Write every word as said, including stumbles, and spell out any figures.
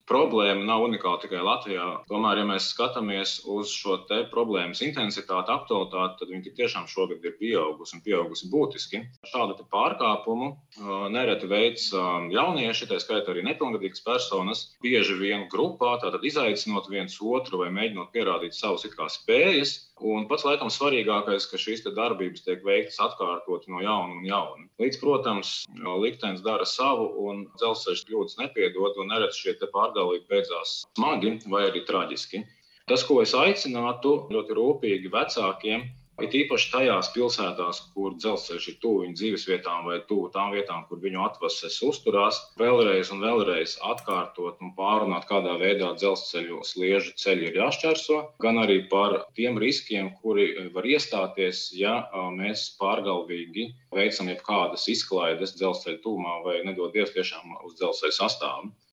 problēma nav unikāla tikai Latvijā. Tomēr, ja mēs skatāmies uz šo te problēmas intensitāti, aktualitāti, tad viņi tiešām šogad ir pieaugusi un pieaugusi būtiski. Šādu pārkāpumu nereti veids jaunieši, tā skaitā arī nepilngadīgas personas, bieži vien grupā, tātad izaicinot viens otru vai mēģinot pierādīt savus it kā spējas. Un pats laikam svarīgākais, ka šīs te darbības tiek veiktas atkārtot no jauna un jauna. Līdz, protams, liktenis dara savu un dzelzceļš kļūdas nepiedod un nereti šie te pārgalīgi beidzās smagi vai arī traģiski. Tas, ko es aicinātu ļoti rūpīgi vecākiem, it īpaši tajās pilsētās, kur dzelzceļš ir tuvu viņu dzīvesvietām vai tuvu tām vietām, kur viņu atvases uzturās, vēlreiz un vēlreiz atkārtot un pārunāt, kādā veidā dzelzceļu sliežu ceļi ir jāšķērso, gan arī par tiem riskiem, kuri var iestāties, ja mēs pārgalvīgi veicam jebkādas izklaides dzelzceļa tuvumā vai nedod Dievs tiešām uz dzelzceļa sastāvu.